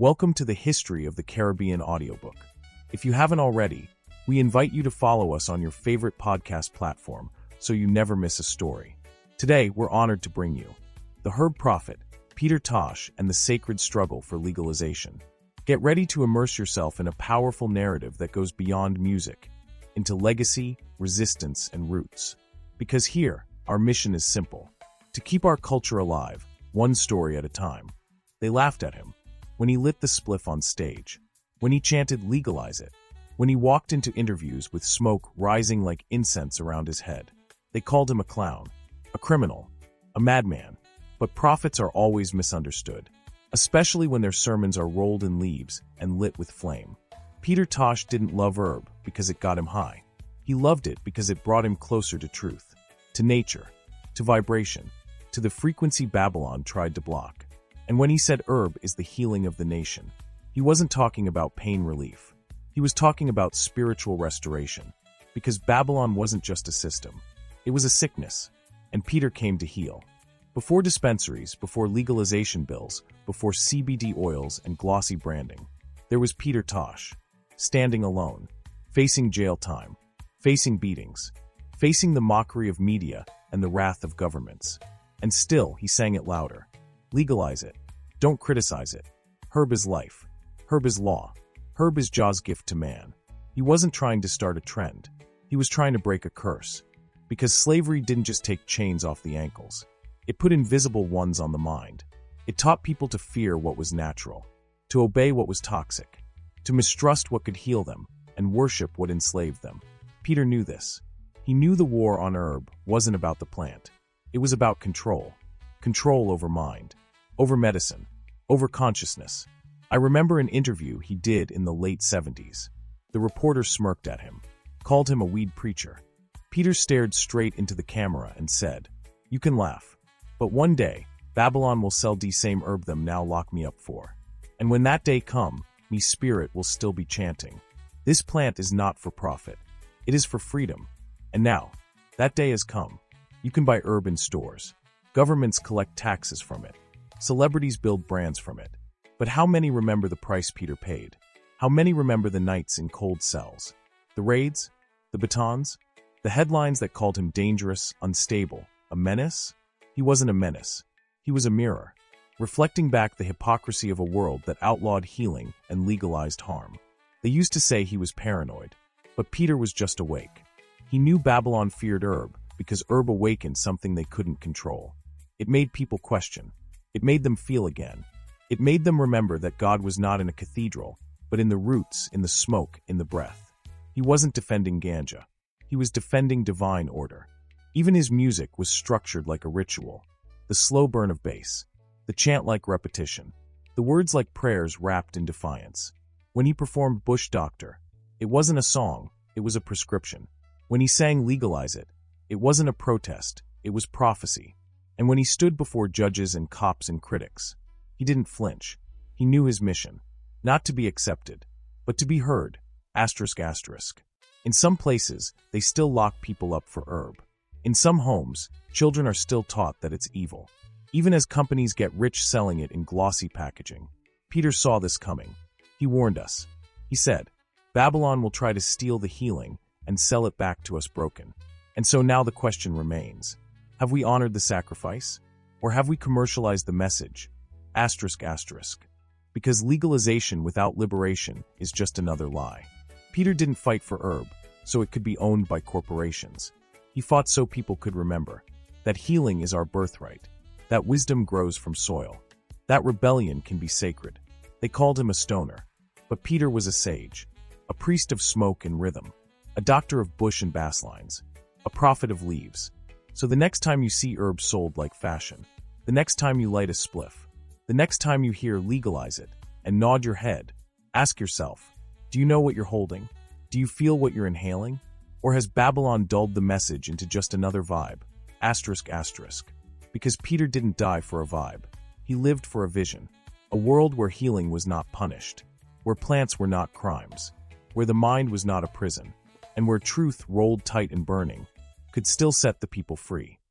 Welcome to the History of the Caribbean audiobook. If you haven't already, we invite you to follow us on your favorite podcast platform so you never miss a story. Today, we're honored to bring you The Herb Prophet, Peter Tosh and the Sacred Struggle for Legalization. Get ready to immerse yourself in a powerful narrative that goes beyond music, into legacy, resistance, and roots. Because here, our mission is simple: to keep our culture alive, one story at a time. They laughed at him when he lit the spliff on stage, when he chanted "legalize it," when he walked into interviews with smoke rising like incense around his head. They called him a clown, a criminal, a madman. But prophets are always misunderstood, especially when their sermons are rolled in leaves and lit with flame. Peter Tosh didn't love herb because it got him high. He loved it because it brought him closer to truth, to nature, to vibration, to the frequency Babylon tried to block. And when he said herb is the healing of the nation, he wasn't talking about pain relief. He was talking about spiritual restoration, because Babylon wasn't just a system. It was a sickness, and Peter came to heal. Before dispensaries, before legalization bills, before CBD oils and glossy branding, there was Peter Tosh, standing alone, facing jail time, facing beatings, facing the mockery of media and the wrath of governments. And still, he sang it louder. Legalize it. Don't criticize it. Herb is life. Herb is law. Herb is Jah's gift to man. He wasn't trying to start a trend. He was trying to break a curse. Because slavery didn't just take chains off the ankles. It put invisible ones on the mind. It taught people to fear what was natural, to obey what was toxic, to mistrust what could heal them, and worship what enslaved them. Peter knew this. He knew the war on herb wasn't about the plant. It was about control. Control over mind, over medicine, over consciousness. I remember an interview he did in the late 70s. The reporter smirked at him, called him a weed preacher. Peter stared straight into the camera and said, "You can laugh, but one day, Babylon will sell the same herb them now lock me up for. And when that day come, me spirit will still be chanting. This plant is not for profit. It is for freedom. And now, that day has come. You can buy herb in stores. Governments collect taxes from it. Celebrities build brands from it. But how many remember the price Peter paid? How many remember the nights in cold cells? The raids? The batons? The headlines that called him dangerous, unstable, a menace? He wasn't a menace. He was a mirror, reflecting back the hypocrisy of a world that outlawed healing and legalized harm. They used to say he was paranoid, but Peter was just awake. He knew Babylon feared herb because herb awakened something they couldn't control. It made people question. It made them feel again. It made them remember that God was not in a cathedral, but in the roots, in the smoke, in the breath. He wasn't defending ganja. He was defending divine order. Even his music was structured like a ritual. The slow burn of bass, the chant like repetition, the words like prayers wrapped in defiance. When he performed Bush Doctor, it wasn't a song, it was a prescription. When he sang Legalize It, it wasn't a protest, it was prophecy. And when he stood before judges and cops and critics, he didn't flinch. He knew his mission, not to be accepted, but to be heard. Asterisk, asterisk. In some places, they still lock people up for herb. In some homes, children are still taught that it's evil, even as companies get rich selling it in glossy packaging. Peter saw this coming. He warned us. He said, Babylon will try to steal the healing and sell it back to us broken. And so now the question remains, have we honored the sacrifice? Or have we commercialized the message? Asterisk, asterisk. Because legalization without liberation is just another lie. Peter didn't fight for herb, so it could be owned by corporations. He fought so people could remember that healing is our birthright, that wisdom grows from soil, that rebellion can be sacred. They called him a stoner, but Peter was a sage, a priest of smoke and rhythm, a doctor of bush and bass lines, a prophet of leaves. So the next time you see herb sold like fashion, the next time you light a spliff, the next time you hear legalize it and nod your head, ask yourself, do you know what you're holding? Do you feel what you're inhaling? Or has Babylon dulled the message into just another vibe? Asterisk, asterisk. Because Peter didn't die for a vibe. He lived for a vision. A world where healing was not punished. Where plants were not crimes. Where the mind was not a prison. And where truth, rolled tight and burning, could still set the people free.